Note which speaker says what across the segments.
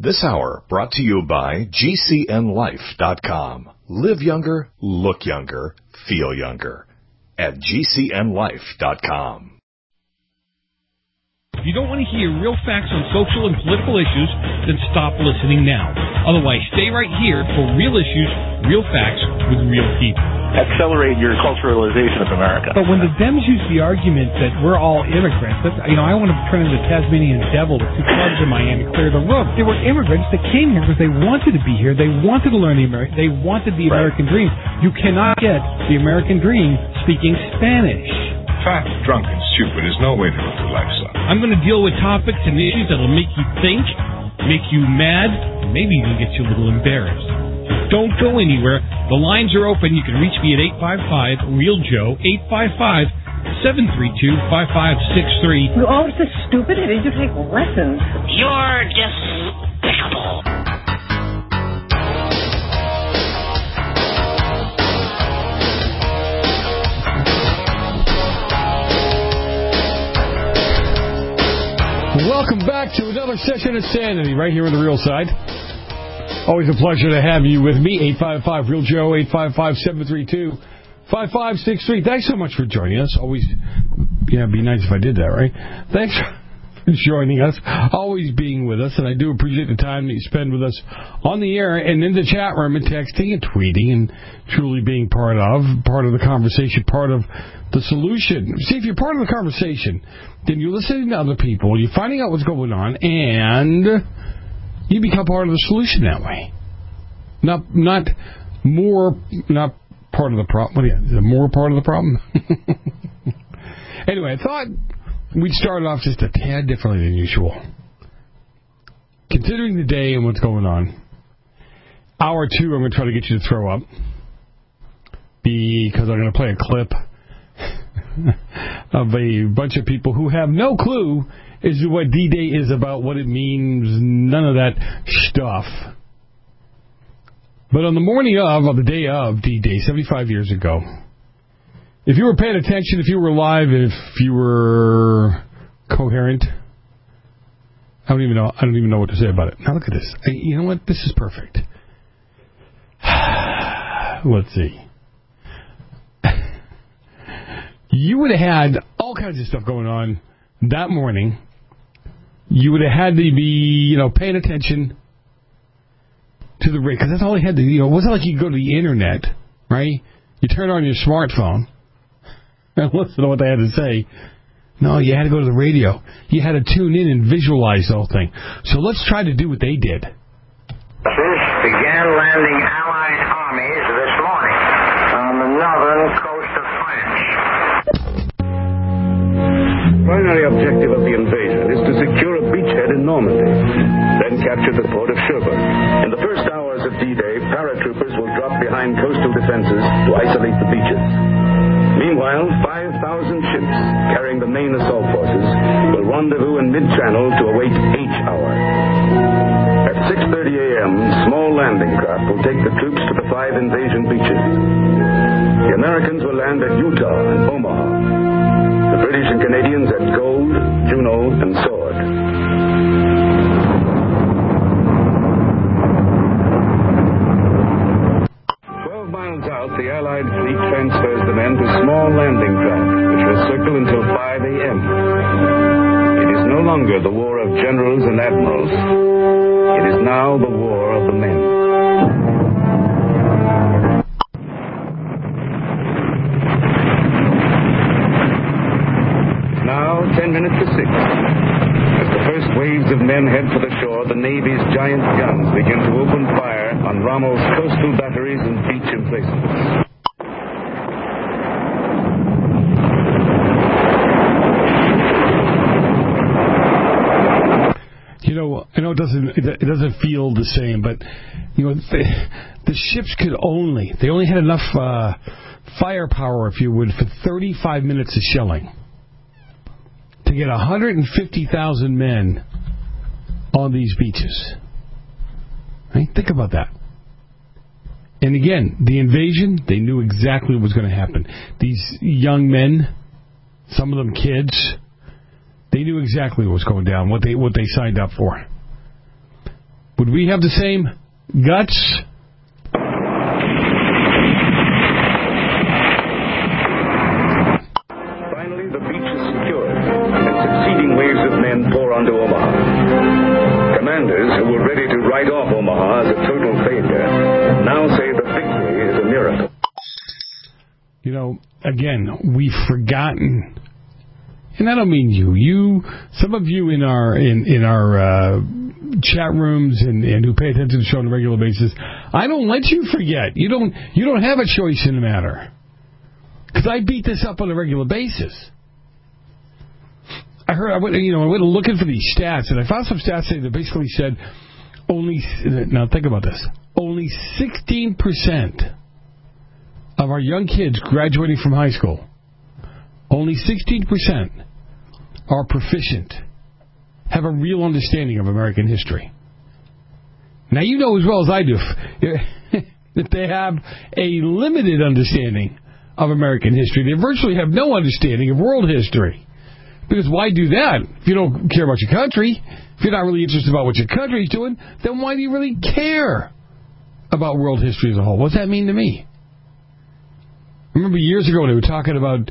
Speaker 1: This hour brought to you by GCNLife.com. Live younger, look younger, feel younger. At GCNLife.com.
Speaker 2: If you don't want to hear real facts on social and political issues, then stop listening now. Otherwise, stay right here for real issues, real facts with real people.
Speaker 3: Accelerate your culturalization of America.
Speaker 2: But when the Dems use the argument that we're all immigrants, I want to turn into the Tasmanian devil with two clubs in Miami, clear the room. They were immigrants that came here because they wanted to be here. They wanted to learn they wanted the American dream. You cannot get the American dream speaking Spanish.
Speaker 4: Fat, drunk, and stupid is no way to live your life, son.
Speaker 2: I'm going to deal with topics and issues that will make you think, make you mad, and maybe even get you a little embarrassed. Don't go anywhere. The lines are open. You can reach me at 855-REAL-JOE, 855-732-5563.
Speaker 5: You're all so stupid. I need to take lessons.
Speaker 6: You're despicable.
Speaker 7: Welcome back to another session of Sanity right here on the Real Side. Always a pleasure to have you with me. 855-REAL-JOE, 855-732-5563. Thanks so much for joining us. Always, it'd be nice if I did that, right? Thanks for joining us, always being with us, and I do appreciate the time that you spend with us on the air and in the chat room and texting and tweeting and truly being part of the conversation, part of the solution. See, if you're part of the conversation, then you're listening to other people, you're finding out what's going on, and you become part of the solution that way. Not part of the problem. What is it, more part of the problem? Anyway, I thought we'd start off just a tad differently than usual. Considering the day and what's going on, hour 2, I'm going to try to get you to throw up because I'm going to play a clip of a bunch of people who have no clue as to what D-Day is about, what it means, none of that stuff. But on the morning of the day of D-Day, 75 years ago, if you were paying attention, if you were alive, if you were coherent, I don't even know what to say about it. Now look at this. You know what? This is perfect. Let's see. You would have had all kinds of stuff going on that morning. You would have had to be, paying attention to the radio, because that's all you had to do. It wasn't like you could go to the internet, right? You turn on your smartphone and listen to what they had to say. No, you had to go to the radio. You had to tune in and visualize the whole thing. So let's try to do what they did.
Speaker 8: Began landing Allied armies this morning on the northern coast of France.
Speaker 9: The primary objective of the invasion is to secure a beachhead in Normandy, then capture the port of Cherbourg. In the first hours of D-Day, paratroopers will drop behind coastal defenses to isolate the beaches. Meanwhile, 5,000 ships carrying the main assault forces will rendezvous in mid-channel to await H hour. At 6:30 a.m., small landing craft will take the troops to the 5 invasion beaches. The Americans will land at Utah and Omaha. The British and Canadians at Gold, Juno, and Sword. The Allied fleet transfers the men to small landing craft, which will circle until 5 a.m. It is no longer the war of generals and admirals. It is now the war of the men. Now, 10 minutes to 6. As the first waves of men head for the shore, the Navy's giant guns begin to open fire on Rommel's coastal batteries and beach emplacements.
Speaker 7: I know it doesn't feel the same, but the ships they only had enough firepower, if you would, for 35 minutes of shelling to get 150,000 men on these beaches. Right? Think about that. And again, the invasion, they knew exactly what was going to happen. These young men, some of them kids, they knew exactly what was going down, what they signed up for. would we have the same guts?
Speaker 9: Finally, the beach is secured, and succeeding waves of men pour onto Omaha. Commanders who were ready to write off Omaha as a total failure now say the victory is a miracle.
Speaker 7: You know, again, we've forgotten, and I don't mean you. Some of you in our chat rooms and who pay attention to the show on a regular basis, I don't let you forget. You don't have a choice in the matter. Because I beat this up on a regular basis. I went looking for these stats, and I found some stats that basically said now think about this, only 16% of our young kids graduating from high school, only 16% are proficient, have a real understanding of American history. Now, you know as well as I do that they have a limited understanding of American history. They virtually have no understanding of world history. Because why do that? If you don't care about your country, if you're not really interested about what your country is doing, then why do you really care about world history as a whole? What does that mean to me? I remember years ago when they were talking about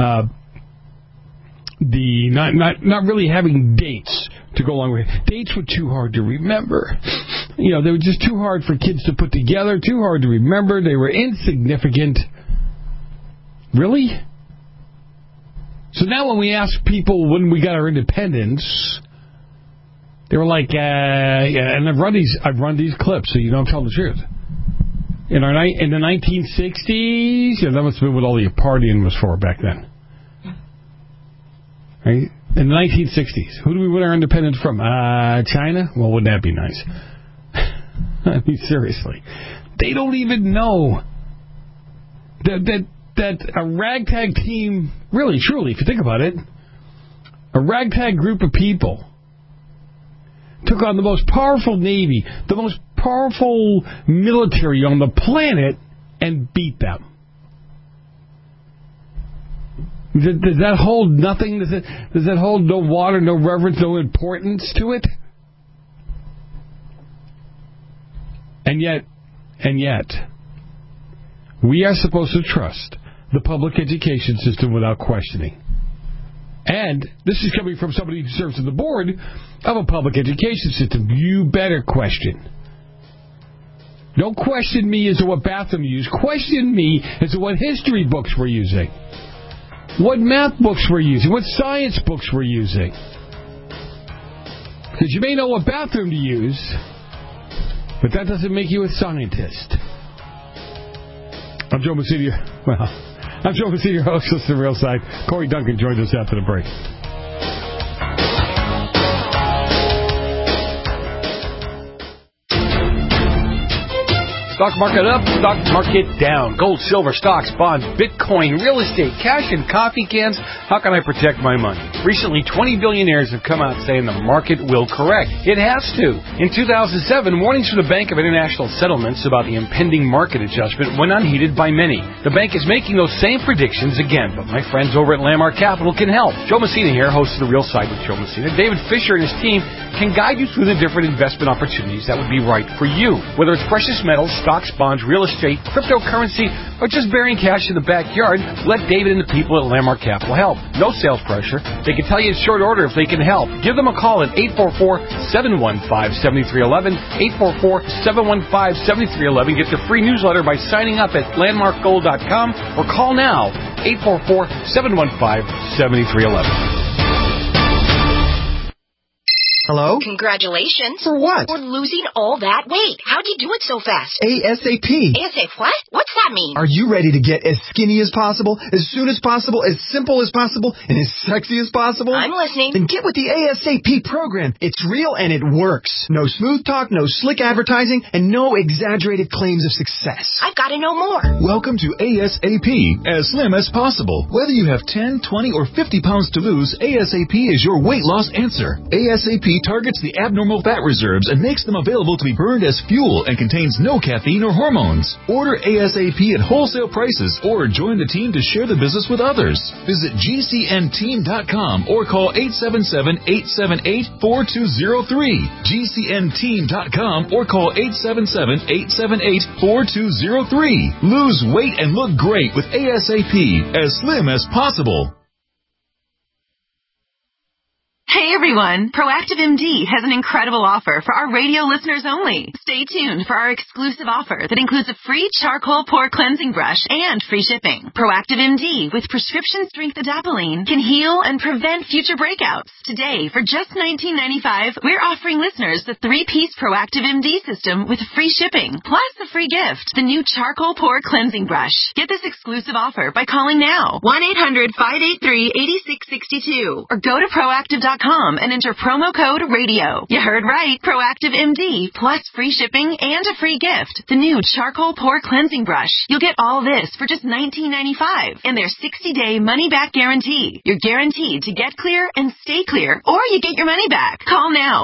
Speaker 7: the not really having dates to go along with it. Dates were too hard to remember. You know, they were just too hard for kids to put together, too hard to remember. They were insignificant. Really? So now when we ask people when we got our independence, they were like, and I've run these clips, so you know I'm telling the truth. In the 1960s, that must have been what all the partying was for back then. Right? In the 1960s, who do we win our independence from? China? Well, wouldn't that be nice? I mean, seriously. They don't even know that a ragtag team, really, truly, if you think about it, a ragtag group of people took on the most powerful Navy, the most powerful military on the planet, and beat them. Does that hold nothing? Does that hold no water, no reverence, no importance to it? And yet, we are supposed to trust the public education system without questioning. And this is coming from somebody who serves on the board of a public education system. You better question. Don't question me as to what bathroom you use. Question me as to what history books we're using. What math books we're using. What science books we're using. Because you may know what bathroom to use, but that doesn't make you a scientist. I'm Joe Messina. I'm Joe Messina, host of The Real Side. Corey Duncan joins us after the break.
Speaker 10: Stock market up, stock market down. Gold, silver, stocks, bonds, Bitcoin, real estate, cash, and coffee cans. How can I protect my money? Recently, 20 billionaires have come out saying the market will correct. It has to. In 2007, warnings from the Bank of International Settlements about the impending market adjustment went unheeded by many. The bank is making those same predictions again, but my friends over at Landmark Capital can help. Joe Messina here, host of The Real Side with Joe Messina. David Fisher and his team can guide you through the different investment opportunities that would be right for you. Whether it's precious metals, stocks, bonds, real estate, cryptocurrency, or just burying cash in the backyard, let David and the people at Landmark Capital help. No sales pressure. They can tell you in short order if they can help. Give them a call at 844-715-7311, 844-715-7311. Get the free newsletter by signing up at landmarkgold.com or call now, 844-715-7311.
Speaker 11: Hello?
Speaker 12: Congratulations.
Speaker 11: For what?
Speaker 12: For losing all that weight. How'd you do it so fast?
Speaker 11: ASAP.
Speaker 12: ASAP what? What's that mean?
Speaker 11: Are you ready to get as skinny as possible, as soon as possible, as simple as possible, and as sexy as possible?
Speaker 12: I'm listening.
Speaker 11: Then get with the ASAP program. It's real and it works. No smooth talk, no slick advertising, and no exaggerated claims of success.
Speaker 12: I've got to know more.
Speaker 13: Welcome to ASAP, as slim as possible. Whether you have 10, 20, or 50 pounds to lose, ASAP is your weight loss answer. ASAP targets the abnormal fat reserves and makes them available to be burned as fuel and contains no caffeine or hormones. Order ASAP at wholesale prices or join the team to share the business with others. Visit GCNteam.com or call 877-878-4203. GCNteam.com or call 877-878-4203. Lose weight and look great with ASAP, as slim as possible.
Speaker 14: Hey everyone, Proactive MD has an incredible offer for our radio listeners only. Stay tuned for our exclusive offer that includes a free charcoal pore cleansing brush and free shipping. Proactive MD with prescription strength adapalene can heal and prevent future breakouts. Today, for just $19.95, we're offering listeners the 3-piece Proactive MD system with free shipping, plus a free gift, the new charcoal pore cleansing brush. Get this exclusive offer by calling now, 1-800-583-8662, or go to proactive.com and enter promo code RADIO. You heard right. Proactive MD plus free shipping and a free gift. The new charcoal pore cleansing brush. You'll get all this for just $19.95 and their 60-day money-back guarantee. You're guaranteed to get clear and stay clear, or you get your money back. Call now.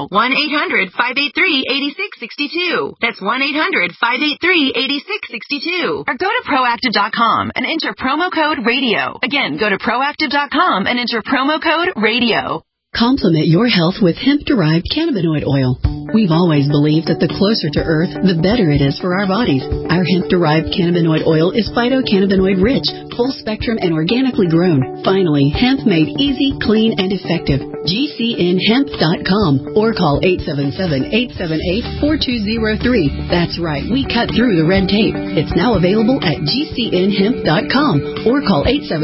Speaker 14: 1-800-583-8662. That's 1-800-583-8662. Or go to proactive.com and enter promo code RADIO. Again, go to proactive.com and enter promo code RADIO.
Speaker 15: Complement your health with hemp-derived cannabinoid oil. We've always believed that the closer to Earth, the better it is for our bodies. Our hemp-derived cannabinoid oil is phytocannabinoid rich, full spectrum, and organically grown. Finally, hemp made easy, clean, and effective. GCNhemp.com or call 877-878-4203. That's right, we cut through the red tape. It's now available at GCNhemp.com or call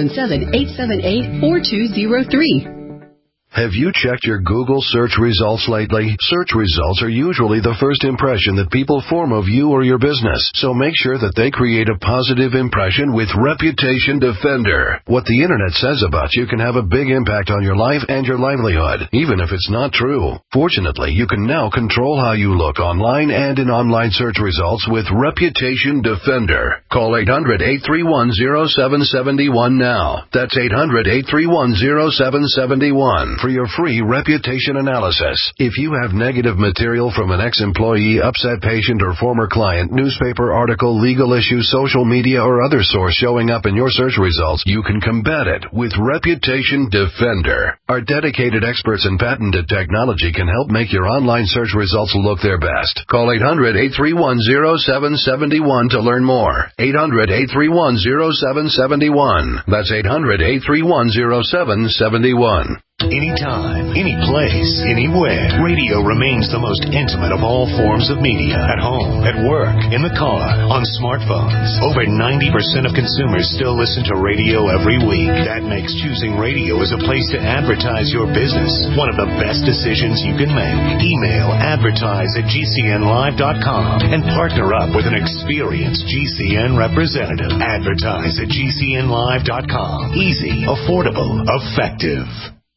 Speaker 15: 877-878-4203.
Speaker 16: Have you checked your Google search results lately? Search results are usually the first impression that people form of you or your business, so make sure that they create a positive impression with Reputation Defender. What the internet says about you can have a big impact on your life and your livelihood, even if it's not true. Fortunately, you can now control how you look online and in online search results with Reputation Defender. Call 800-831-0771 now. That's 800-831-0771. For your free reputation analysis. If you have negative material from an ex-employee, upset patient, or former client, newspaper article, legal issue, social media, or other source showing up in your search results, you can combat it with Reputation Defender. Our dedicated experts in patented technology can help make your online search results look their best. Call 800-831-0771 to learn more. 800-831-0771. That's 800-831-0771.
Speaker 17: Anytime, any place, anywhere. Radio remains the most intimate of all forms of media. At home, at work, in the car, on smartphones. Over 90% of consumers still listen to radio every week. That makes choosing radio as a place to advertise your business one of the best decisions you can make. Email advertise@gcnlive.com and partner up with an experienced GCN representative. Advertise@gcnlive.com. Easy, affordable, effective.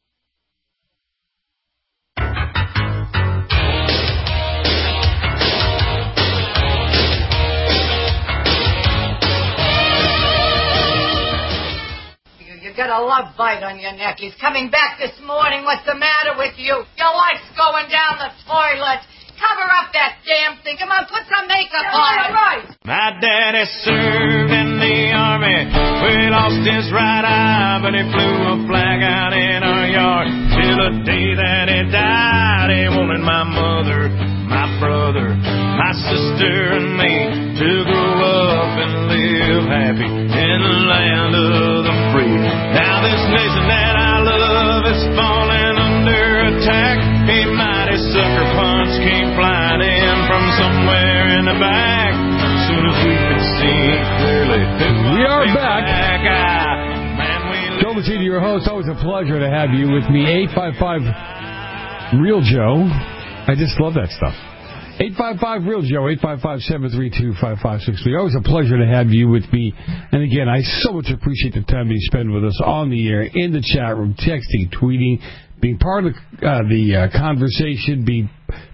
Speaker 18: Got a love bite on your neck. He's coming back this morning. What's the matter with you? Your wife's going down the toilet. Cover up that damn thing. Come on, put some makeup on it. Right.
Speaker 19: My daddy served in the army. We lost his right eye, but he flew a flag out in our yard. Till the day that he died, he wanted my mother, my brother, my sister, and me to grow up and live happy in the land of the free. Now this nation that I love is falling under attack. A mighty sucker punch came flying in from somewhere in the back. As soon as we could see clearly,
Speaker 7: we are back. Joe Messina, your host. Always a pleasure to have you with me. 855 Real Joe. I just love that stuff. 855-REAL-JOE, 855-732-5563. Always a pleasure to have you with me. And again, I so much appreciate the time you spend with us on the air, in the chat room, texting, tweeting, being part of the conversation, be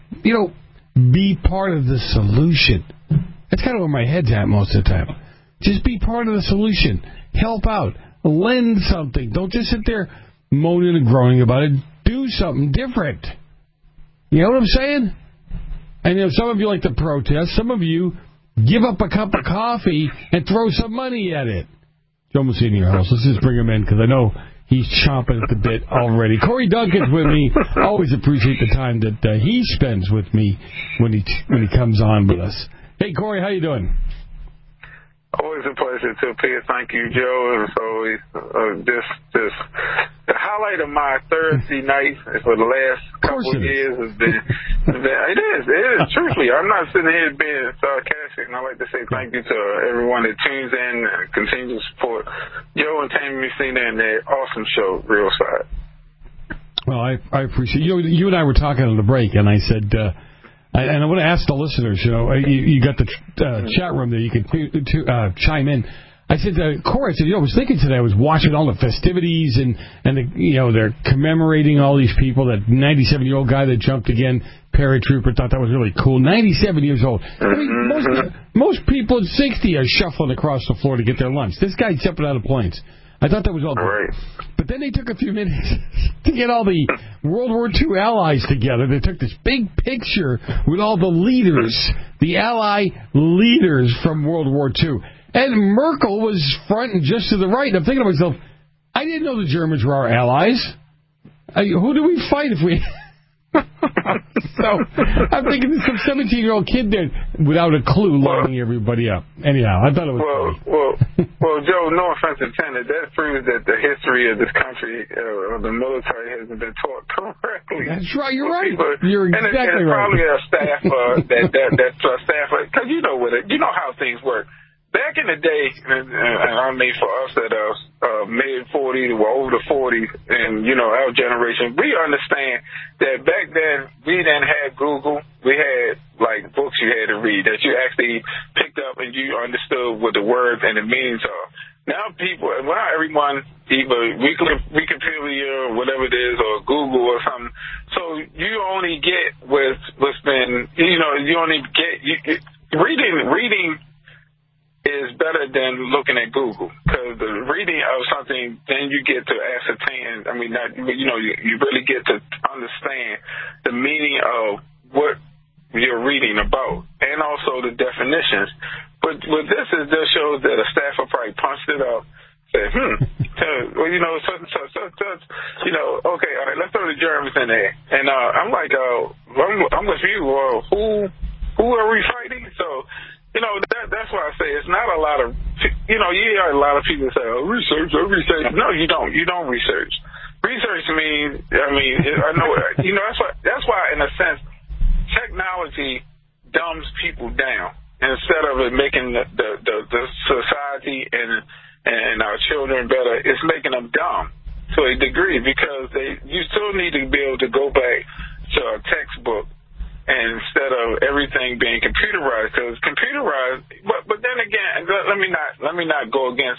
Speaker 7: part of the solution. That's kind of where my head's at most of the time. Just be part of the solution. Help out. Lend something. Don't just sit there moaning and groaning about it. Do something different. You know what I'm saying? And some of you like to protest. Some of you give up a cup of coffee and throw some money at it. Joe Messina, your host. Let's just bring him in because I know he's chomping at the bit already. Corey Duncan's with me. Always appreciate the time that he spends with me when he comes on with us. Hey, Corey, how you doing?
Speaker 20: Always a pleasure to appear. Thank you, Joe. It's always just the highlight of my Thursday night for the last couple of years has been. It is. Truthfully, I'm not sitting here being sarcastic, and I like to say thank you to everyone that tunes in and continues to support Joe and Tammy Messina and their awesome show, Real Side.
Speaker 7: Well, I appreciate you and I were talking on the break, and I said. And I want to ask the listeners, you got the chat room there, you can chime in. I said, Corey, I was thinking today, I was watching all the festivities and they're commemorating all these people, that 97-year-old guy that jumped again, paratrooper, thought that was really cool. 97 years old. I mean, most people at 60 are shuffling across the floor to get their lunch. This guy jumping out of planes. I thought that was all great. But then they took a few minutes to get all the World War II allies together. They took this big picture with all the leaders, the ally leaders from World War II. And Merkel was front and just to the right. And I'm thinking to myself, I didn't know the Germans were our allies. Who do we fight if we... So I'm thinking there's some 17-year-old kid there without a clue lining everybody up. Anyhow, I thought it was
Speaker 20: Well, Joe, no offense intended. That proves that the history of this country, of the military, hasn't been taught correctly.
Speaker 7: That's right. You're right.
Speaker 20: People,
Speaker 7: You're exactly right.
Speaker 20: Probably a staff staff, because you know how things work. Back in the day, and I mean for us that are mid-40s, we're over the 40s, and, our generation, we understand that back then we didn't have Google. We had, books you had to read that you actually picked up and you understood what the words and the meanings are. Now everyone, either Wikipedia or whatever it is, or Google or something, so you only get what's been, you only get, reading is better than looking at Google, because the reading of something, then you get to ascertain. I mean, you really get to understand the meaning of what you're reading about, and also the definitions. But what this shows that a staffer probably punched it up, said, okay, all right, let's throw the Germans in there. And I'm like, I'm with you. Who are we fighting? So. That's why I say it's not a lot of, you hear a lot of people say, research. No, you don't. You don't research. Research means, I know, that's why, in a sense, technology dumbs people down instead of it making the society and our children better. It's making them dumb to a degree, because you still need to be able to go back to a textbook. And instead of everything being computerized, because computerized, but then again, let me not go against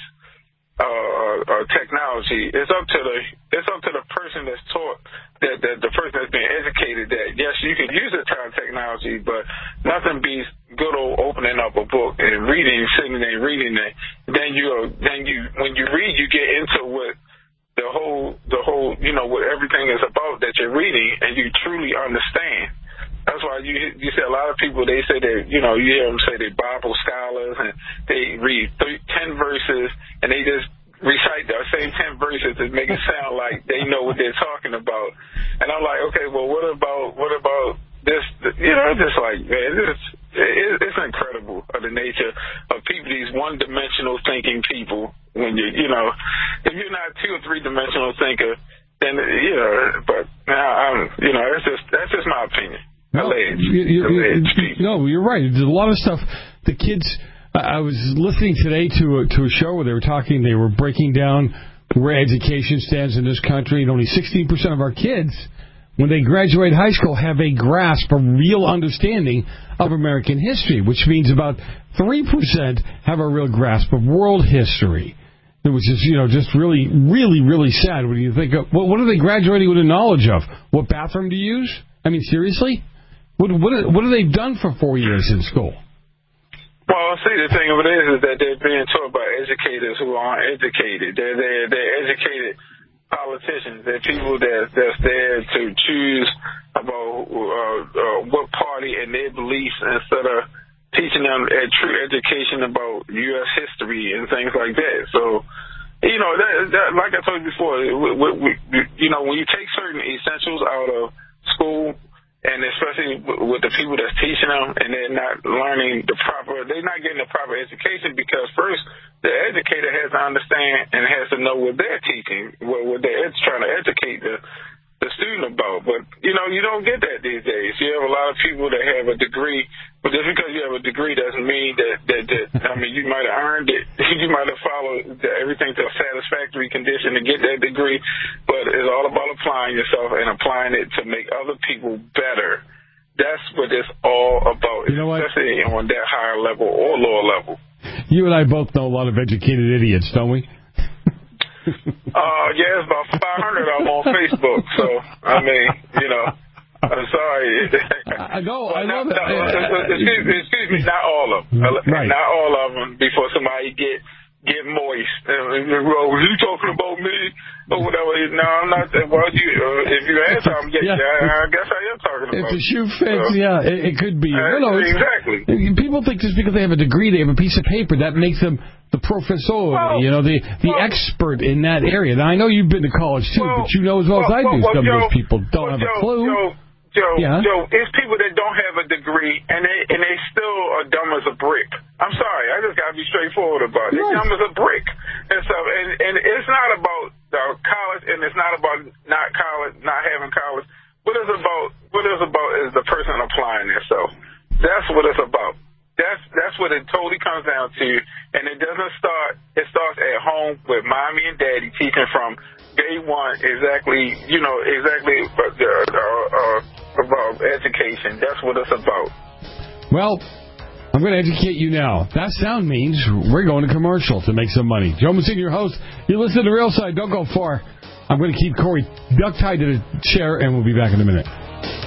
Speaker 20: technology. It's up to the person that's taught, that the person that's being educated, that yes, you can use the technology, but nothing beats good old opening up a book and sitting there reading it. Then when you read, you get into what the whole what everything is about that you're reading, and you truly understand. That's why you see a lot of people, they say that, you hear them say they're Bible scholars, and they read 10 verses, and they just recite the same 10 verses to make it sound like they know what they're talking about. And I'm like, okay, well, what about this? It's just like, man, it's incredible of the nature of people, these one-dimensional thinking people. When if you're not 2 or 3-dimensional thinker, then, but that's just my opinion.
Speaker 7: No, you're right. There's a lot of stuff. The kids, I was listening today to a show where they were breaking down where education stands in this country, and only 16% of our kids, when they graduate high school, have a grasp, a real understanding of American history, which means about 3% have a real grasp of world history. It was just really, really, really sad when you think of, what are they graduating with a knowledge of? What bathroom to use? I mean, seriously? What have they done for 4 years in school?
Speaker 20: Well, see, the thing of it is that they're being taught by educators who aren't educated. They're educated politicians. They're people that's there to choose about what party and their beliefs instead of teaching them a true education about U.S. history and things like that. So, you know, that like I told you before, you know, when you take certain essentials out of school, and especially with the people that's teaching them, and they're not learning they're not getting the proper education, because first the educator has to understand and has to know what they're teaching, what they're trying to educate the student about. But, you know, you don't get that these days. You have a lot of people that have a degree, but just because you have a degree doesn't mean that I mean, you might have earned it. You might have followed everything to a satisfactory condition to get that degree, but it's all about applying yourself and applying it to make other people better. That's what it's all about,
Speaker 7: you know what?
Speaker 20: Especially on that higher level or lower level.
Speaker 7: You and I both know a lot of educated idiots, don't we?
Speaker 20: Yeah, it's about 500 of them on Facebook. So, I mean, you know, I'm sorry.
Speaker 7: I know, I love it.
Speaker 20: Excuse me, not all of them.
Speaker 7: Right.
Speaker 20: Not all of them before somebody get moist. Well, was you talking about me or whatever? No, I'm not. Well, if you ask them, I guess I am talking about.
Speaker 7: If the shoe fits, it could be. No,
Speaker 20: exactly.
Speaker 7: People think just because they have a degree, they have a piece of paper, that makes them the professor, the expert in that area. Now, I know you've been to college too, but you know as well as I do, some of those people don't have a clue.
Speaker 20: Joe, it's people that don't have a degree and they still are dumb as a brick. I'm sorry, I just gotta be straightforward about it. They're dumb as a brick and stuff. And it's not about college, and it's not about not having college. What it's about is the person applying themselves. That's what it's about. That's what it totally comes down to. And it doesn't start. It starts at home with mommy and daddy teaching from day one exactly about education. That's what it's about.
Speaker 7: Well, I'm going to educate you now. That sound means we're going to commercial to make some money. Joe Messina, your host. You listen to The Real Side. Don't go far. I'm going to keep Corey duck-tied to the chair, and we'll be back in a minute.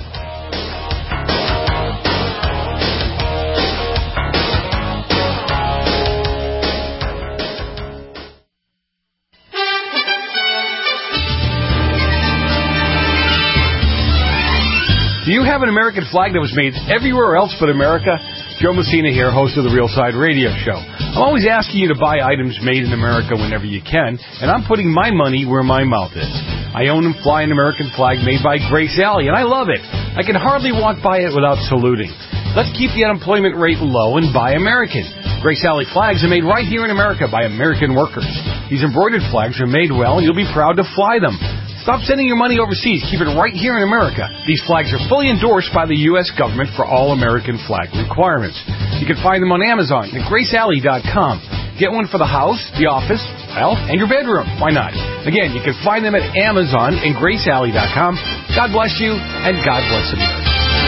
Speaker 10: Do you have an American flag that was made everywhere else but America? Joe Messina here, host of the Real Side Radio Show. I'm always asking you to buy items made in America whenever you can, and I'm putting my money where my mouth is. I own and fly an American flag made by Grace Alley, and I love it. I can hardly walk by it without saluting. Let's keep the unemployment rate low and buy American. Grace Alley flags are made right here in America by American workers. These embroidered flags are made well, and you'll be proud to fly them. Stop sending your money overseas. Keep it right here in America. These flags are fully endorsed by the U.S. government for all American flag requirements. You can find them on Amazon at GraceAlley.com. Get one for the house, the office, and your bedroom. Why not? Again, you can find them at Amazon and GraceAlley.com. God bless you, and God bless America.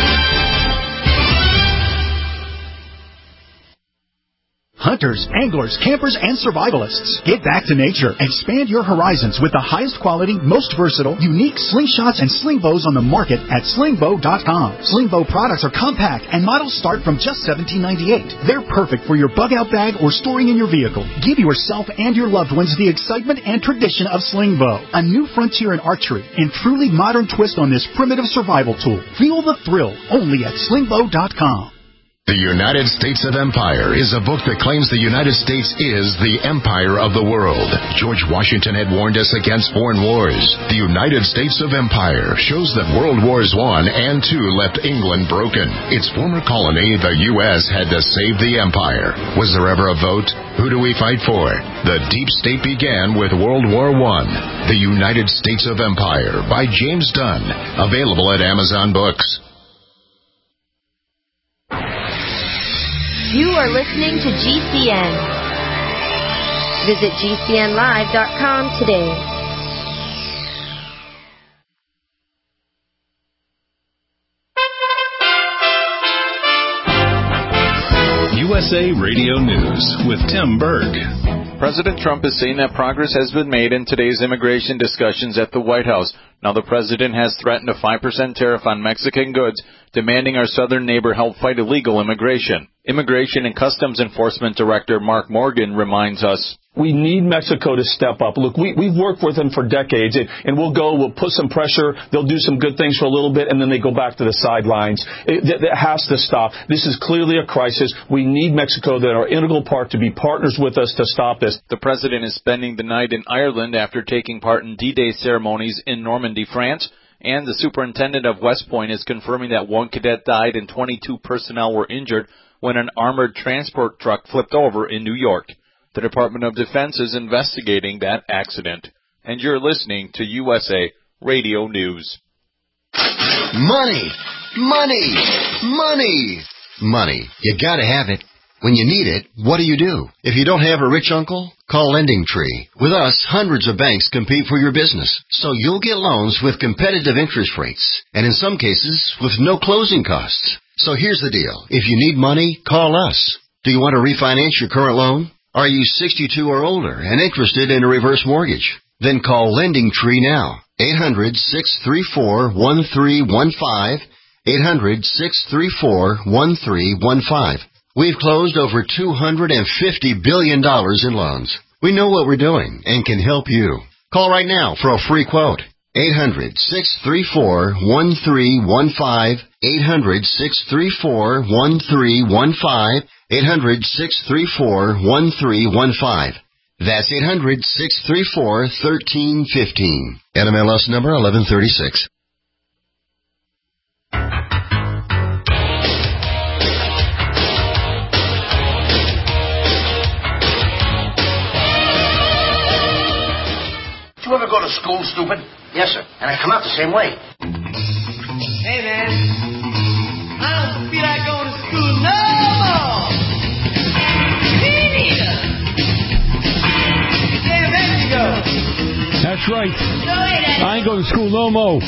Speaker 21: Hunters, anglers, campers, and survivalists. Get back to nature. Expand your horizons with the highest quality, most versatile, unique slingshots and sling bows on the market at slingbow.com. Sling bow products are compact and models start from just $17.98. They're perfect for your bug out bag or storing in your vehicle. Give yourself and your loved ones the excitement and tradition of sling bow. A new frontier in archery and truly modern twist on this primitive survival tool. Feel the thrill only at slingbow.com.
Speaker 22: The United States of Empire is a book that claims the United States is the empire of the world. George Washington had warned us against foreign wars. The United States of Empire shows that World Wars I and II left England broken. Its former colony, the U.S., had to save the empire. Was there ever a vote? Who do we fight for? The deep state began with World War I. The United States of Empire by James Dunn. Available at Amazon Books.
Speaker 23: You are listening to GCN. Visit GCNlive.com today.
Speaker 13: USA Radio News with Tim Berg.
Speaker 24: President Trump is saying that progress has been made in today's immigration discussions at the White House. Now the president has threatened a 5% tariff on Mexican goods, demanding our southern neighbor help fight illegal immigration. Immigration and Customs Enforcement Director Mark Morgan reminds us,
Speaker 1: we need Mexico to step up. Look, we've worked with them for decades, and we'll put some pressure, they'll do some good things for a little bit, and then they go back to the sidelines. That has to stop. This is clearly a crisis. We need Mexico, that are an integral part, to be partners with us to stop this.
Speaker 24: The president is spending the night in Ireland after taking part in D-Day ceremonies in Normandy, France, and the superintendent of West Point is confirming that one cadet died and 22 personnel were injured when an armored transport truck flipped over in New York. The Department of Defense is investigating that accident. And you're listening to USA Radio News.
Speaker 22: Money! Money! Money! Money. You gotta have it. When you need it, what do? If you don't have a rich uncle, call LendingTree. With us, hundreds of banks compete for your business, so you'll get loans with competitive interest rates, and in some cases, with no closing costs. So here's the deal. If you need money, call us. Do you want to refinance your current loan? Are you 62 or older and interested in a reverse mortgage? Then call LendingTree now. 800-634-1315. 800-634-1315. We've closed over $250 billion in loans. We know what we're doing and can help you. Call right now for a free quote. 800-634-1315. 800-634-1315. 800-634-1315. That's 800-634-1315. NMLS number 1136.
Speaker 6: Did you ever go to school, stupid? Yes, sir. And I come out the same way.
Speaker 2: Hey, man. I don't feel like going to school no more. Me neither. Yeah, back you go.
Speaker 7: That's right. I ain't going to school no more.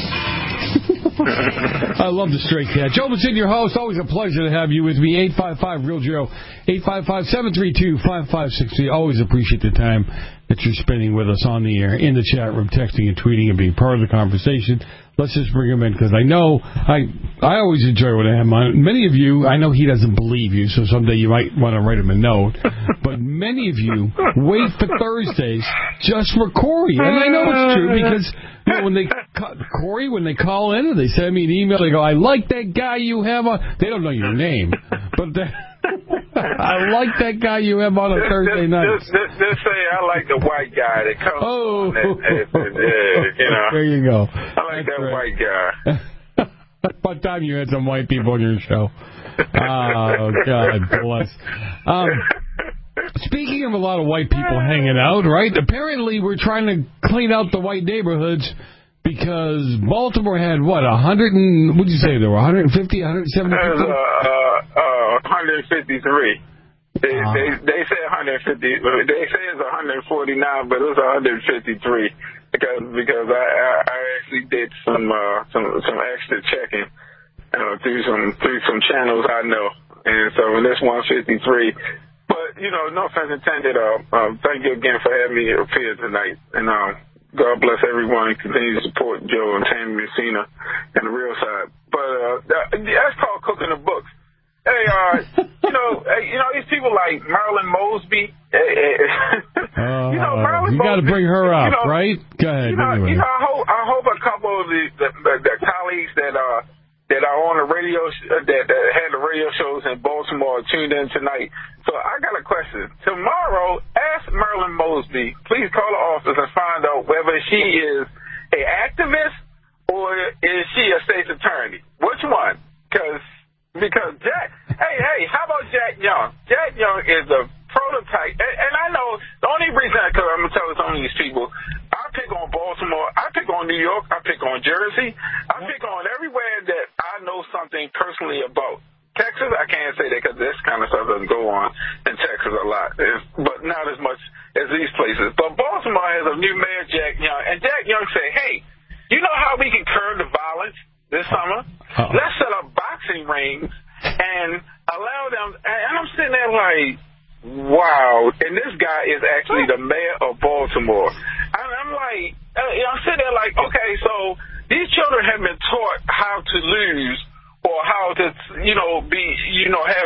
Speaker 7: I love the Stray Cat. Joe Masin, your host. Always a pleasure to have you with me. 855-REAL-JOE. 855-732-5563. Always appreciate the time that you're spending with us on the air, in the chat room, texting and tweeting and being part of the conversation. Let's just bring him in, because I know I always enjoy when I have him on. Many of you, I know he doesn't believe you, so someday you might want to write him a note. But many of you wait for Thursdays just for Corey. And I know it's true, because when they call in and they send me an email, they go, I like that guy you have on. They don't know your name, but I like that guy you have on a Thursday night.
Speaker 20: Just say I like the white guy that comes on
Speaker 7: There you go.
Speaker 20: I like that white guy.
Speaker 7: About time you had some white people on your show. Oh, God bless. Speaking of a lot of white people hanging out, right? Apparently we're trying to clean out the white neighborhoods because Baltimore had, what, 100 and, what did you say, there were 150, 170 people?
Speaker 20: 153. They say 150. They say it's 149, but it was 153 because I actually did some extra checking through some channels I know, and so when this 153. But no offense intended. Thank you again for having me up here tonight, and God bless everyone. Continue to support Joe and Tammy Messina and the Real Side. But that's called cooking the books. Hey, these people like Marilyn Mosby.
Speaker 7: You got to bring her up, right? Go ahead. Anyway.
Speaker 20: I hope a couple of the colleagues that are on the radio that had the radio shows in Baltimore tuned in tonight. So I got a question. Tomorrow, ask Marilyn Mosby. Please call the office and find out whether she is an activist or is she a state's attorney. Which one? Because Jack, hey, how about Jack Young? Jack Young is a prototype, and I know the only reason, because I'm going to tell some of these people, I pick on Baltimore, I pick on New York, I pick on Jersey, I pick on everywhere that I know something personally about. Texas, I can't say that because this kind of stuff doesn't go on in Texas a lot, but not as much as these places. But Baltimore has a new mayor, Jack Young, and Jack Young said, hey, you know how we can curb the violence this summer? Let's set up boxing rings and allow them. And I'm sitting there like, wow. And this guy is actually the mayor of Baltimore. And I'm like, I'm sitting there like, okay, so these children have been taught how to lose or how to, have sports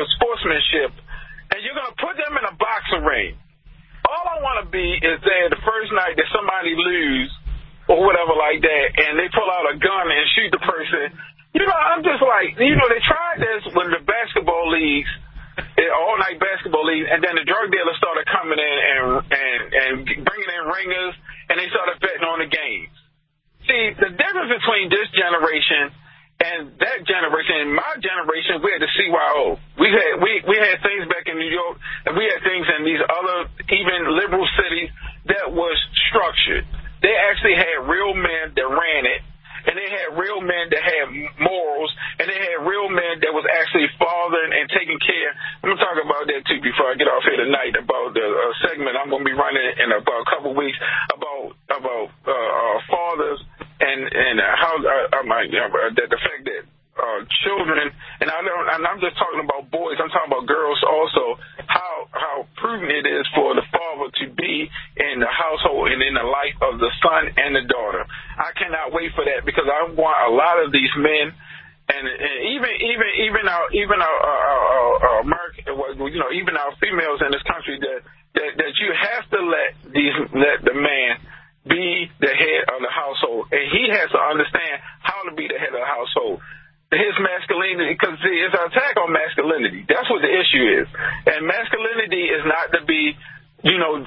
Speaker 20: sportsmanship, and you're going to put them in a boxing ring. All I want to be is there the first night that somebody lose or whatever like that, and they pull out a gun and shoot the person. You know, I'm just like, you know, they tried this with the basketball leagues, all-night basketball leagues, and then the drug dealers started coming in and bringing in ringers, and they started betting on the games. See, the difference between this generation and that generation, in my generation, we had the CYO. We had things back in New York, and we had things in these other, even liberal cities that was structured. They actually had real men that ran it, and they had real men that had morals, and they had real men that was actually fathering and taking care. I'm going to talk about that, too, before I get off here tonight, about the segment I'm going to be running in about a couple of weeks about fathers and how the fact that children, and I'm just talking about boys, I'm talking about girls also, how prudent it is for the father to be in the household and in the life of the son and the daughter. I cannot wait for that, because I want a lot of these men, and even our American, you know, even our females in this country, that you have to let the man be the head of the household, and he has to understand how to be the head of the household. His masculinity, because see, it's an attack on masculinity. That's what the issue is. And masculinity is not to be, you know,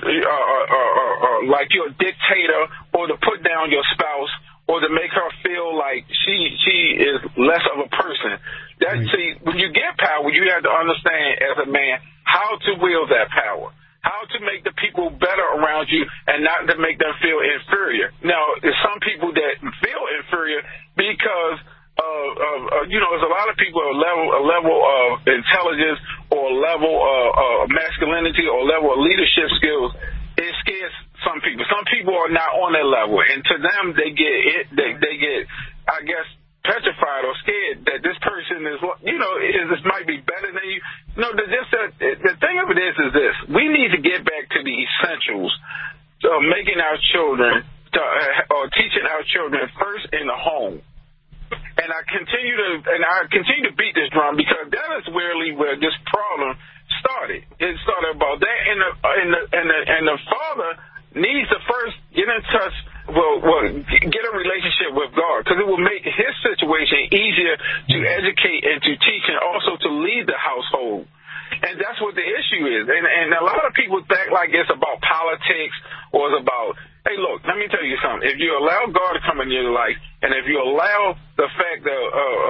Speaker 20: like you're a dictator, or to put down your spouse, or to make her feel like she is less of a person. See, when you get power, you have to understand as a man how to wield that power, how to make the people better around you, and not to make them feel inferior. Now, there's some people that feel inferior because you know, there's a lot of people a level of intelligence, or a level of masculinity, or a level of leadership skills. It scares some people. Some people are not on that level, and to them, they get, I guess, petrified or scared that this person is, you know, this might be better than you. No, the thing of it is this: we need to get back to the essentials of making our children, or teaching our children first in the home. And I continue to beat this drum, because that is really where this problem started. It started about that, and the father needs to first get in touch, get a relationship with God, because it will make his situation easier to educate and to teach, and also to lead the household. And that's what the issue is. And a lot of people think like it's about politics, or it's about, hey, look, let me tell you something. If you allow God to come in your life, and if you allow the fact of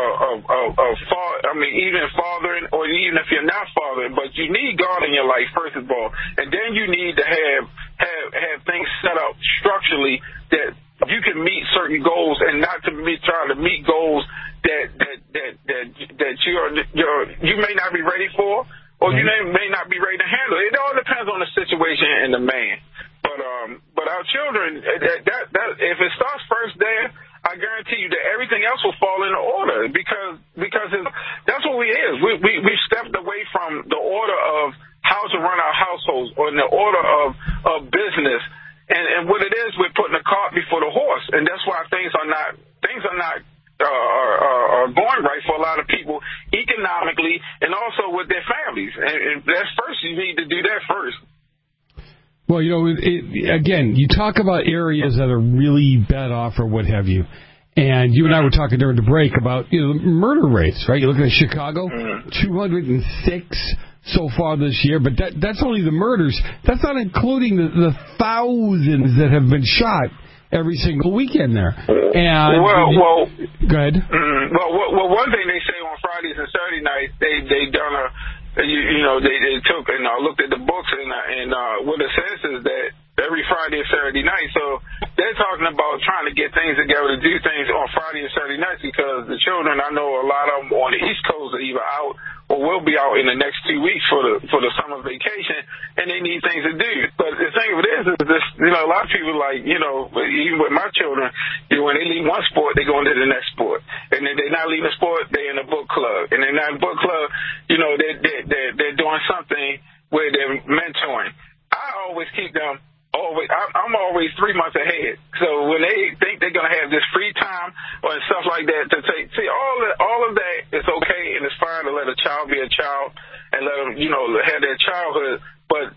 Speaker 20: even fathering, or even if you're not fathering, but you need God in your life, first of all, and then you need to have things set up structurally that you can meet certain goals, and not to be trying to meet goals that you may not be ready for, or you may not be ready to handle. It all depends on the situation and the man. But our children, if it starts first there, I guarantee you that everything else will fall into order, because that's what we is. We've stepped away from the order of how to run our households, or in the order of business. And what it is, we're putting the cart before the horse, and that's why things are not going right for a lot of people economically, and also with their families. And that's first. You need to do that first.
Speaker 7: Well, you know, again, you talk about areas that are really bad off or what have you. And you and I were talking during the break about, you know, murder rates, right? You're looking at Chicago, 206 so far this year, but that's only the murders. That's not including the thousands that have been shot every single weekend there. And
Speaker 20: well,
Speaker 7: go ahead.
Speaker 20: Well, one thing they say on Fridays and Saturday nights, they done they took and looked at the books, and what it says is that every Friday and Saturday night. So they're talking about trying to get things together to do things on Friday and Saturday nights, because the children, I know a lot of them on the East Coast are either out or will be out in the next 2 weeks for the summer vacation, and they need things to do. But the thing of it is this, you know, a lot of people, like, you know, even with my children, when they leave one sport, they go into the next sport, and then they're not leaving the sport, they're in a book club, and they're not in a book club, you know, they're doing something where they're mentoring. I always keep them. I'm always 3 months ahead. So when they think they're going to have this free time or stuff like that to take, see, all of that is okay, and it's fine to let a child be a child, and let them, have their childhood. But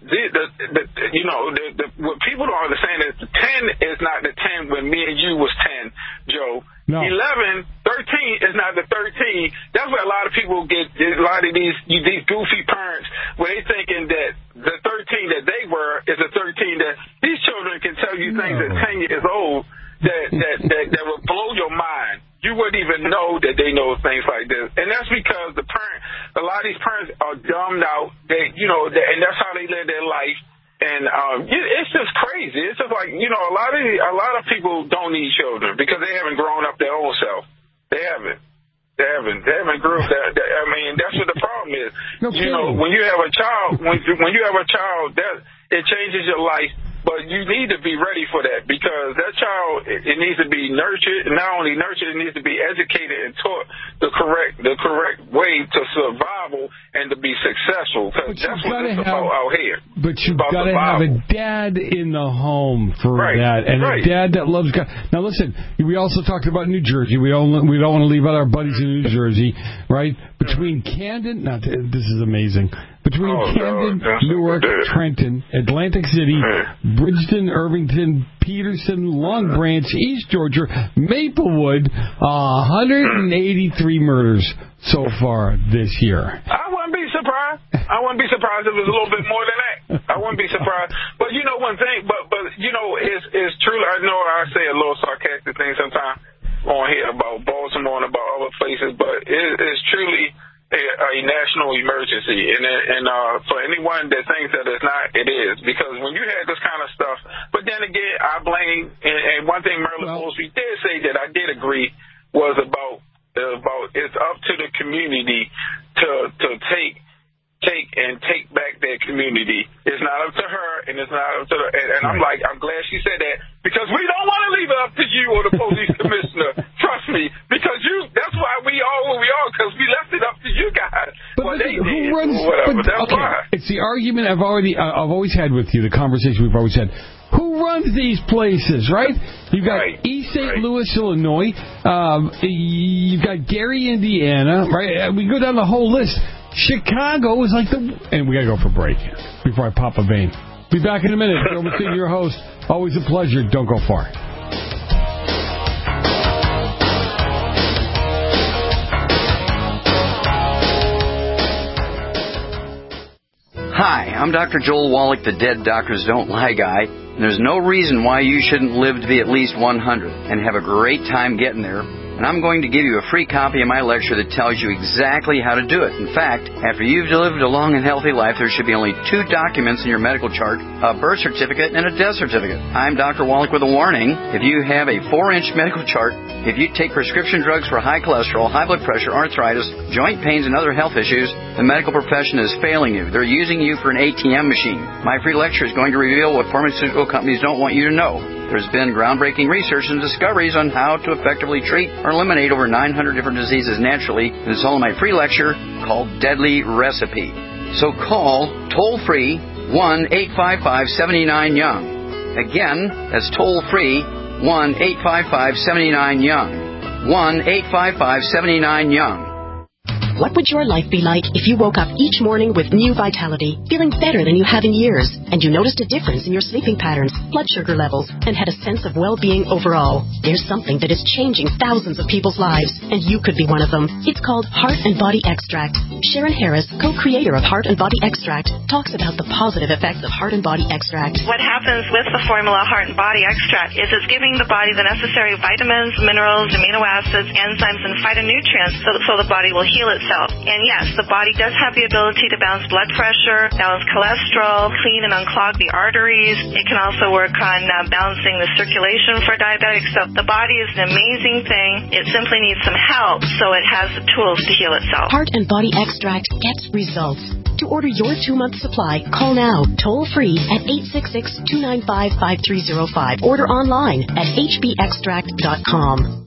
Speaker 20: what people don't understand is the 10 is not the 10 when me and you was 10, Joe. No. 11, 13 is not the 13. That's where a lot of people get, a lot of these goofy parents, where they thinking that the 13 that they were is a 13 that these children can tell you things at 10 years old that will blow your mind. You wouldn't even know that they know things like this. And that's because a lot of these parents are dumbed out. And that's how they live their life. And it's just crazy. It's just like, a lot of people don't need children because they haven't grown up their own self. They haven't. They haven't grown up. I mean, that's what the problem is. When you have a child, it changes your life. But you need to be ready for that because that child, it needs to be nurtured. Not only nurtured, it needs to be educated and taught the correct way to survival and to be successful. Because that's what it's about out here.
Speaker 7: But you've got to have a dad in the home for that, and a dad that loves God. Now listen, we also talked about New Jersey. We don't want to leave out our buddies in New Jersey, right? Between Camden, this is amazing. Between Camden, Newark, Trenton, Atlantic City, Bridgeton, Irvington, Peterson, Long Branch, East Georgia, Maplewood, 183 murders so far this year.
Speaker 20: I wouldn't be surprised. If it was a little bit more than that. I wouldn't be surprised. But one thing, it's true. I know I say a little sarcastic thing sometimes on here about Baltimore and about other places, but it's truly a national emergency, and for anyone that thinks that it's not, it is, because when you had this kind of stuff. But then again, I blame, and one thing Merlin Mosby did say that I did agree was about it's up to the community to take back their community. It's not up to her, and it's not up to the, and I'm glad she said that, because we don't want to leave it up to you or the police commissioner. Trust me, because that's why we are where we are, because we left it up to you guys. But
Speaker 7: it's the argument I've always had with you, the conversation we've always had. Who runs these places, right? You've got East St. Louis, Illinois. You've got Gary, Indiana, right? We go down the whole list. Chicago is and we got to go for a break before I pop a vein. Be back in a minute. Joe McKinney, your host. Always a pleasure. Don't go far.
Speaker 3: Hi, I'm Dr. Joel Wallach, the Dead Doctors Don't Lie guy. And there's no reason why you shouldn't live to be at least 100 and have a great time getting there. And I'm going to give you a free copy of my lecture that tells you exactly how to do it. In fact, after you've lived a long and healthy life, there should be only 2 documents in your medical chart, a birth certificate and a death certificate. I'm Dr. Wallach with a warning. If you have a 4-inch medical chart, if you take prescription drugs for high cholesterol, high blood pressure, arthritis, joint pains, and other health issues, the medical profession is failing you. They're using you for an ATM machine. My free lecture is going to reveal what pharmaceutical companies don't want you to know. There's been groundbreaking research and discoveries on how to effectively treat or eliminate over 900 different diseases naturally, and it's all in my free lecture called Deadly Recipe. So call toll-free 1-855-79-YOUNG. Again, that's toll-free 1-855-79-YOUNG. 1-855-79-YOUNG.
Speaker 15: What would your life be like if you woke up each morning with new vitality, feeling better than you have in years, and you noticed a difference in your sleeping patterns, blood sugar levels, and had a sense of well-being overall? There's something that is changing thousands of people's lives, and you could be one of them. It's called Heart and Body Extract. Sharon Harris, co-creator of Heart and Body Extract, talks about the positive effects of Heart and Body Extract.
Speaker 4: What happens with the formula Heart and Body Extract is it's giving the body the necessary vitamins, minerals, amino acids, enzymes, and phytonutrients so the body will heal itself. And yes, the body does have the ability to balance blood pressure, balance cholesterol, clean and unclog the arteries. It can also work on balancing the circulation for diabetics. So the body is an amazing thing. It simply needs some help, so it has the tools to heal itself.
Speaker 15: Heart and Body Extract gets results. To order your 2-month supply, call now, toll-free at 866-295-5305. Order online at hbextract.com.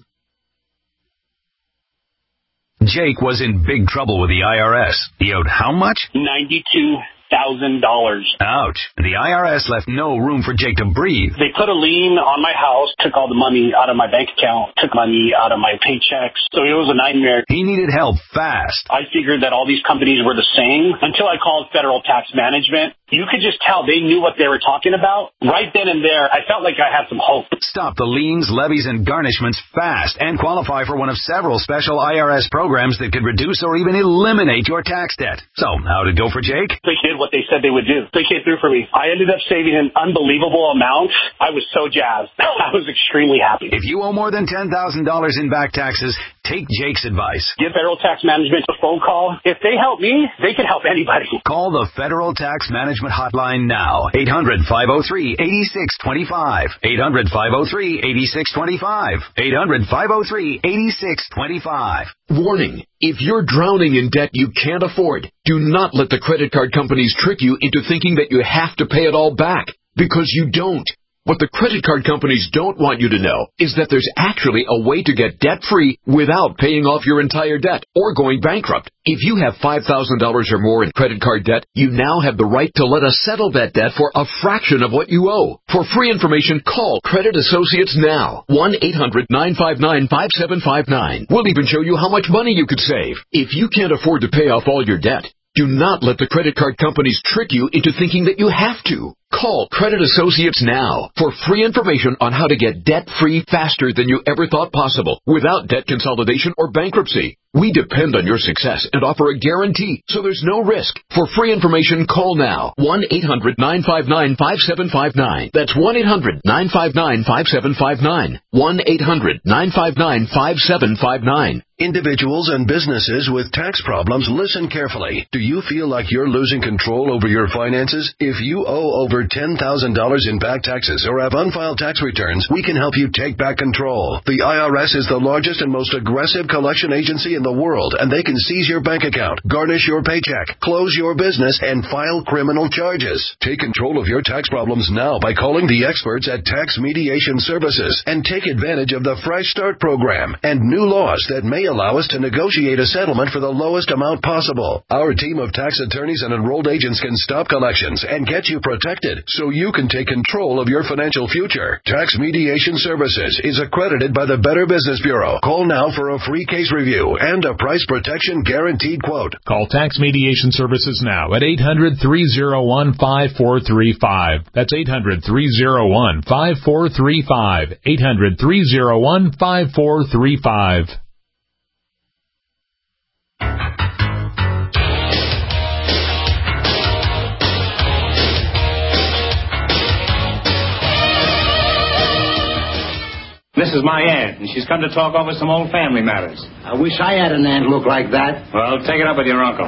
Speaker 5: Jake was in big trouble with the IRS. He owed how much?
Speaker 8: $92,000.
Speaker 5: Ouch. The IRS left no room for Jake to breathe.
Speaker 8: They put a lien on my house, took all the money out of my bank account, took money out of my paychecks. So it was a nightmare.
Speaker 5: He needed help fast.
Speaker 8: I figured that all these companies were the same until I called Federal Tax Management. You could just tell they knew what they were talking about. Right then and there, I felt like I had some hope.
Speaker 5: Stop the liens, levies, and garnishments fast and qualify for one of several special IRS programs that could reduce or even eliminate your tax debt. So, how'd it go for Jake?
Speaker 8: They did what they said they would do. They came through for me. I ended up saving an unbelievable amount. I was so jazzed. I was extremely happy.
Speaker 5: If you owe more than $10,000 in back taxes, take Jake's advice.
Speaker 8: Give Federal Tax Management a phone call. If they help me, they can help anybody.
Speaker 5: Call the Federal Tax Management Hotline now. 800-503-8625. 800-503-8625. 800-503-8625.
Speaker 9: Warning. If you're drowning in debt you can't afford, do not let the credit card companies trick you into thinking that you have to pay it all back. Because you don't. What the credit card companies don't want you to know is that there's actually a way to get debt-free without paying off your entire debt or going bankrupt. If you have $5,000 or more in credit card debt, you now have the right to let us settle that debt for a fraction of what you owe. For free information, call Credit Associates now. 1-800-959-5759. We'll even show you how much money you could save. If you can't afford to pay off all your debt, do not let the credit card companies trick you into thinking that you have to. Call Credit Associates now for free information on how to get debt-free faster than you ever thought possible without debt consolidation or bankruptcy. We depend on your success and offer a guarantee, so there's no risk. For free information, call now. 1-800-959-5759. That's 1-800-959-5759. 1-800-959-5759.
Speaker 16: Individuals and businesses with tax problems, listen carefully. Do you feel like you're losing control over your finances? If you owe over $10,000 in back taxes or have unfiled tax returns, we can help you take back control. The IRS is the largest and most aggressive collection agency in the world, and they can seize your bank account, garnish your paycheck, close your business, and file criminal charges. Take control of your tax problems now by calling the experts at Tax Mediation Services and take advantage of the Fresh Start program and new laws that may allow us to negotiate a settlement for the lowest amount possible. Our team of tax attorneys and enrolled agents can stop collections and get you protected so you can take control of your financial future. Tax Mediation Services is accredited by the Better Business Bureau. Call now for a free case review and a price protection guaranteed quote.
Speaker 11: Call Tax Mediation Services now at 800-301-5435. That's 800-301-5435. 800-301-5435.
Speaker 25: This is my aunt, and she's come to talk over some old family matters.
Speaker 6: I wish I had an aunt look like that.
Speaker 25: Well, take it up with your uncle.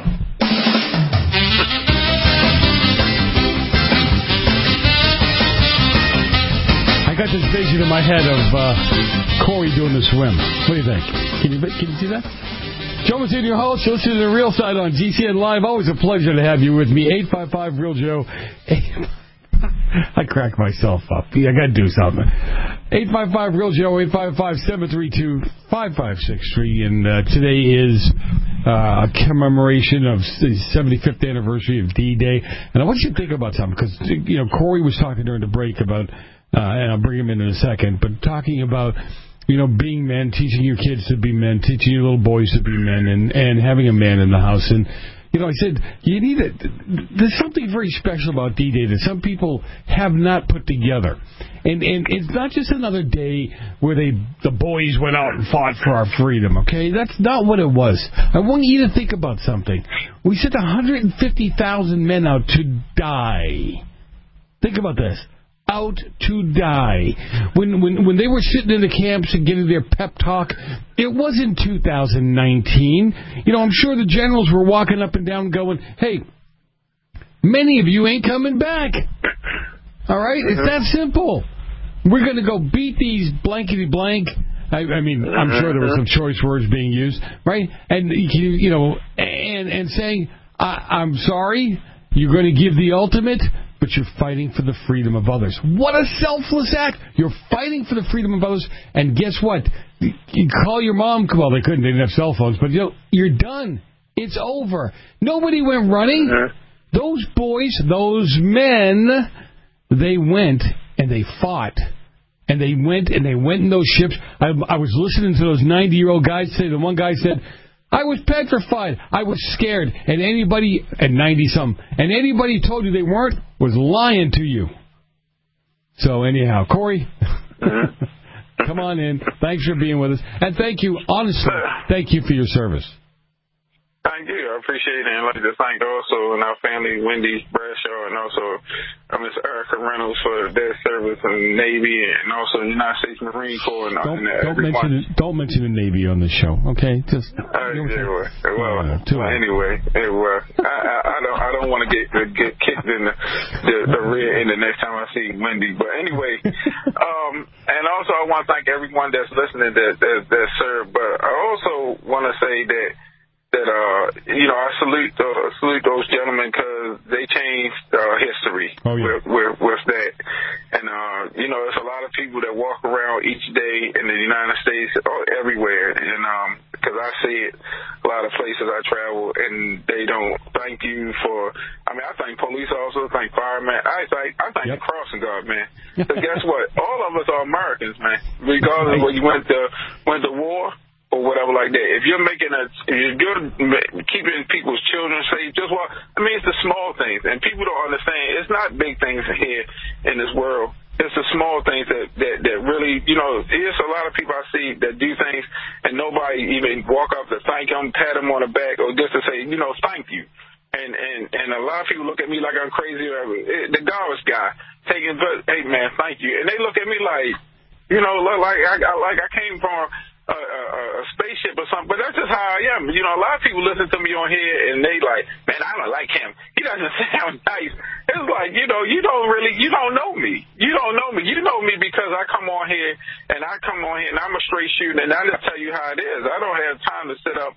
Speaker 7: I got this vision in my head of Corey doing the swim. What do you think? Can you see that? Joe is in your host. You're listening to The Real Side on GCN Live. Always a pleasure to have you with me. 855-REAL-JOE. I crack myself up. I got to do something. 855-REAL-JOE, 855-732-5563. And today is a commemoration of the 75th anniversary of D-Day. And I want you to think about something, because, Corey was talking during the break about, and I'll bring him in a second, but talking about, being men, teaching your kids to be men, teaching your little boys to be men, and having a man in the house. And I said, you need it. There's something very special about D-Day that some people have not put together. And it's not just another day where the boys went out and fought for our freedom, okay? That's not what it was. I want you to think about something. We sent 150,000 men out to die. Think about this. Out to die. When they were sitting in the camps and getting their pep talk, it wasn't 2019. I'm sure the generals were walking up and down going, hey, many of you ain't coming back. All right? It's that simple. We're going to go beat these blankety blank. I mean, I'm sure there were some choice words being used, right? And, and saying, I'm sorry, you're going to give the ultimate, but you're fighting for the freedom of others. What a selfless act. You're fighting for the freedom of others, and guess what? You call your mom. Well, they couldn't. They didn't have cell phones, but you're done. It's over. Nobody went running. Those boys, those men, they went and they fought. And they went in those ships. I was listening to those 90-year-old guys say, the one guy said, I was petrified. I was scared. And anybody, at 90-something, and anybody told you they weren't was lying to you. So anyhow, Corey, come on in. Thanks for being with us. And thank you, honestly, thank you for your service.
Speaker 20: Thank you. I appreciate it. And I'd like to thank also our family, Wendy Bradshaw, and also Miss Erica Reynolds for their service in the Navy and also the United States Marine Corps.
Speaker 7: Don't mention the Navy on the show, okay? Just
Speaker 20: anyway, I don't want to get kicked in the rear end the next time I see Wendy. But anyway, and also I want to thank everyone that's listening that served. But I also want to say that I salute those gentlemen because they changed history with that. And, there's a lot of people that walk around each day in the United States or everywhere. And because I see it a lot of places I travel, and they don't thank you for, I thank police officers, thank firemen. I thank the crossing guard, man. So guess what? All of us are Americans, man. Regardless of whether you went to war or whatever like that. If you're keeping people's children safe, it's the small things. And people don't understand. It's not big things here in this world. It's the small things that really, there's a lot of people I see that do things and nobody even walk up to thank them, pat them on the back, or just to say, thank you. And a lot of people look at me like I'm crazy. The garbage guy hey man, thank you. And they look at me like, like I came from a spaceship or something, but that's just how I am. A lot of people listen to me on here and they like, man, I don't like him. He doesn't sound nice. It's like, you don't know me. You don't know me. You know me because I come on here and I'm a straight shooter and I just tell you how it is. I don't have time to sit up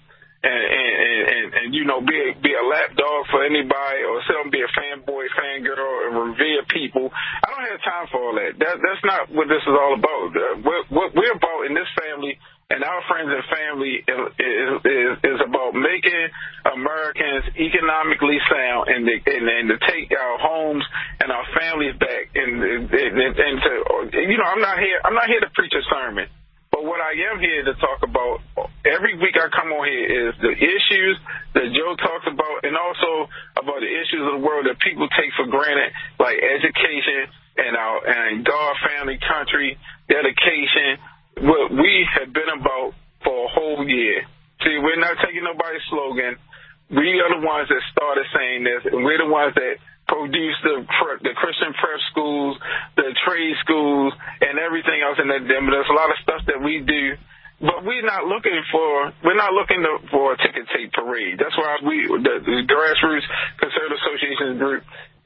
Speaker 20: and be a lapdog for anybody or sit up and be a fanboy, fangirl, and revere people. I don't have time for all that. That's not what this is all about. What we're about in this family and our friends and family is about making Americans economically sound and to take our homes and our families back and to I'm not here to preach a sermon. But what I am here to talk about every week I come on here is the issues that Joe talks about and also about the issues of the world that people take for granted, like education and God, family, country, dedication, what we have been about for a whole year. See, we're not taking nobody's slogan. We are the ones that started saying this, and we're the ones that produce the Christian prep schools, the trade schools, and everything else in that. There's a lot of stuff that we do, but we're not looking for a ticket tape parade. That's why the Grassroots Conservative Association group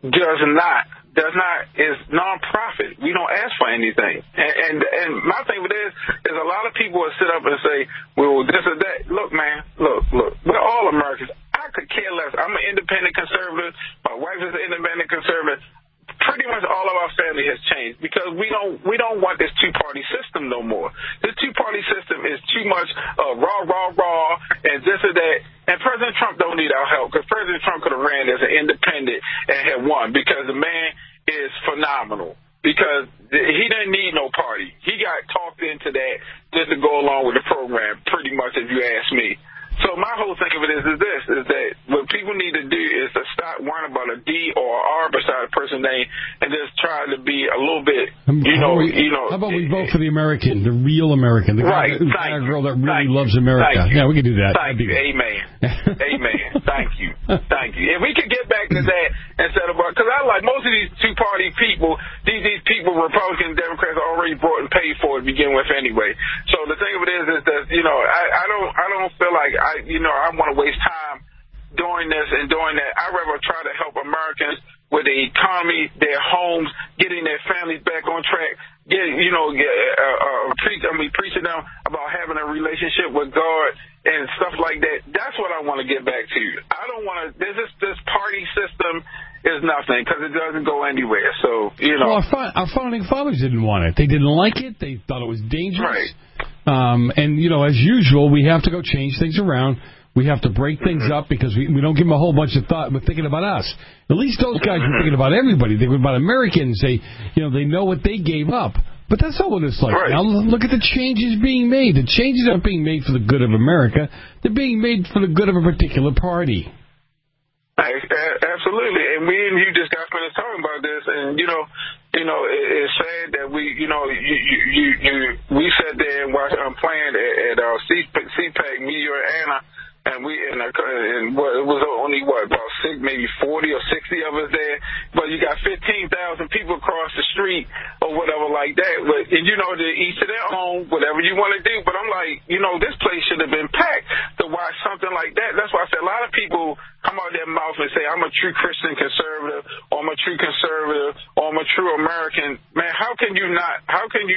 Speaker 20: is non-profit. We don't ask for anything. And my thing with this is a lot of people will sit up and say, well, this or that. Look, man, look, we're all Americans. I could care less. I'm an independent conservative. My wife is an independent conservative. Pretty much all of our family has changed because we don't want this two-party system no more. This two-party system is too much raw, and this or that. And President Trump don't need our help because President Trump could have ran as an independent and had won because the man is phenomenal. Because he didn't need no party. He got talked into that just to go along with the program, pretty much, if you ask me. So my whole thing of it is that what people need to do is to stop worrying about a D or an R beside a person's name and just try to be a little bit,
Speaker 7: How about we vote for the American, the real American, the guy or girl that really loves America? Yeah, we can do that.
Speaker 20: Thank you. Amen. Amen. Thank you. If we could get back to that instead of, because I like most of these two-party people, these people, Republicans, Democrats, are already brought and paid for to begin with anyway. So the thing of it is that, I don't feel like I want to waste time doing this and doing that. I'd rather try to help Americans with the economy, their homes, getting their families back on track, preaching them about having a relationship with God and stuff like that. That's what I want to get back to. I don't want to, this party system is nothing because it doesn't go anywhere. So,
Speaker 7: Well, our founding fathers didn't want it. They didn't like it. They thought it was dangerous. Right. And, as usual, we have to go change things around. We have to break things up because we don't give them a whole bunch of thought. We're thinking about us. At least those guys were thinking about everybody. They were about Americans. They know what they gave up. But that's not what it's like. Right. Now look at the changes being made. The changes aren't being made for the good of America. They're being made for the good of a particular party.
Speaker 20: Absolutely. And we and you just got finished talking about this, and it's sad that we sat there and watched playing at CPAC, me, you, and Anna. And it was only about maybe 40 or 60 of us there, but you got 15,000 people across the street or whatever like that. But and to each to their own, whatever you want to do. But I'm like, this place should have been packed to watch something like that. That's why I said a lot of people come out their mouth and say, I'm a true Christian conservative, or I'm a true conservative, or I'm a true American. Man, how can you not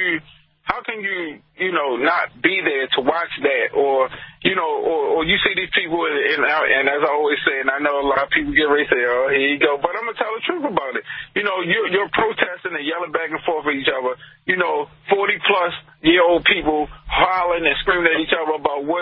Speaker 20: be there to watch that, or you see these people, and as I always say, and I know a lot of people get ready to say, oh, here you go, but I'm going to tell the truth about it. You're protesting and yelling back and forth at each other, 40-plus-year-old people hollering and screaming at each other about what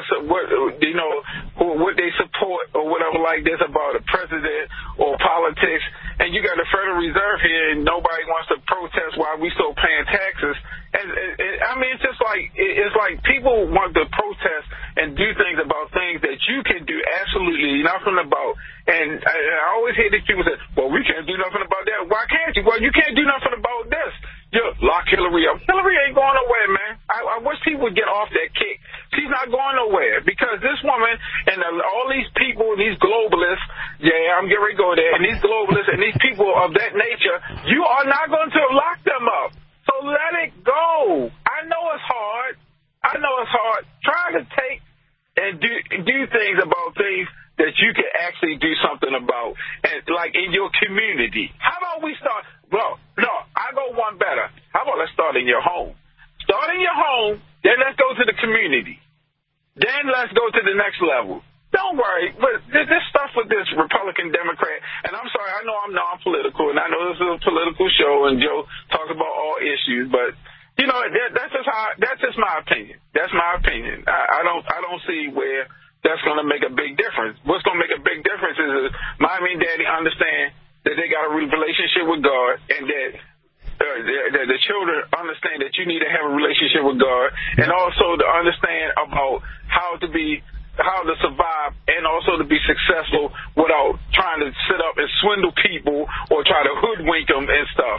Speaker 20: they support or whatever like this about the president or politics, and you got the Federal Reserve here, and nobody wants to protest while we still paying taxes. And I mean, it's like people want to protest and do things about things that you can do absolutely nothing about. And I always hear these people say, well, we can't do nothing about that. Why can't you? Well, you can't do nothing about this. Lock Hillary up. Hillary ain't going nowhere, man. I wish people would get off that kick. She's not going nowhere because this woman and all these people, these globalists, I'm getting ready to go there, and these globalists and these people of that nature, you are not going to lock them up. So let it go. I know it's hard. Try to take and do things about things that you can actually do something about, and like in your community. How about we start? Well, no, I go one better. How about let's start in your home? Start in your home, then let's go to the community. Then let's go to the next level. Don't worry, but this stuff with this Republican Democrat, and I'm sorry, I know I'm non-political, and I know this is a political show, and Joe talks about all issues, but that's just my opinion. That's my opinion. I don't see where that's going to make a big difference. What's going to make a big difference is mommy and daddy understand that they got a relationship with God, and that the children understand that you need to have a relationship with God, and also to understand about how to survive and also to be successful without trying to sit up and swindle people or try to hoodwink them and stuff.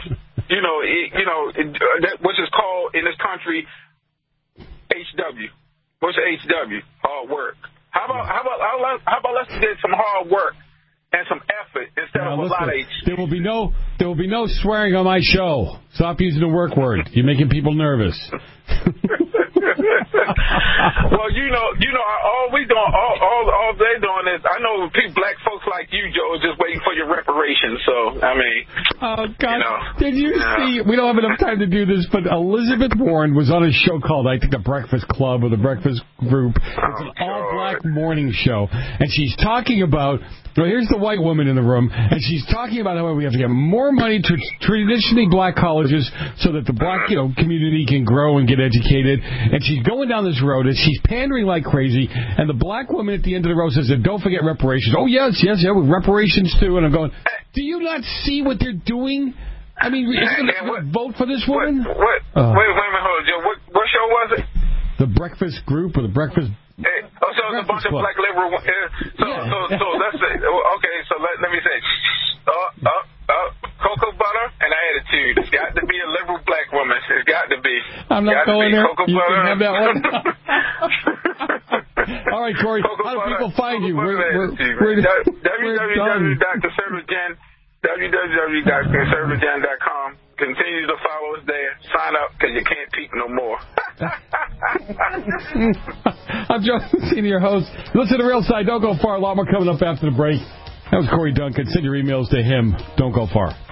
Speaker 20: Which is called in this country HW. What's HW? Hard work. How about let's get some hard work and some effort instead of a lot of H.
Speaker 7: There will be no swearing on my show. Stop using the work word. You're making people nervous.
Speaker 20: Well, all they doing is, I know black folks like you, Joe, is just waiting for your reparations. So, I mean,
Speaker 7: oh God, did you see? We don't have enough time to do this, but Elizabeth Warren was on a show called, I think, The Breakfast Club or The Breakfast Group. It's an all-black morning show, and she's talking about. Well, here's the white woman in the room, and she's talking about how we have to get more money to traditionally black colleges so that the black community can grow and get educated. And she's going down this road, and she's pandering like crazy. And the black woman at the end of the road says, "Don't forget reparations." Oh yes, with reparations too. And I'm going, do you not see what they're doing? I mean, are you going to vote for this woman?
Speaker 20: Wait a minute, hold on, Joe. What show was it?
Speaker 7: The Breakfast Group or the Breakfast.
Speaker 20: So it's a bunch of black liberal. So let's say, okay. So let me say, cocoa butter and attitude. It's got to be a liberal black woman. It's got to be.
Speaker 7: I'm not going there.
Speaker 20: Cocoa
Speaker 7: you
Speaker 20: butter.
Speaker 7: Can have that one. All right, Corey. How do people find you?
Speaker 20: www.conservativejan.com. Continue to follow us there. Sign up because you can't peek no more.
Speaker 7: I'm Joe, senior host. Listen to Real Side. Don't go far. A lot more coming up after the break. That was Corey Duncan. Send your emails to him. Don't go far.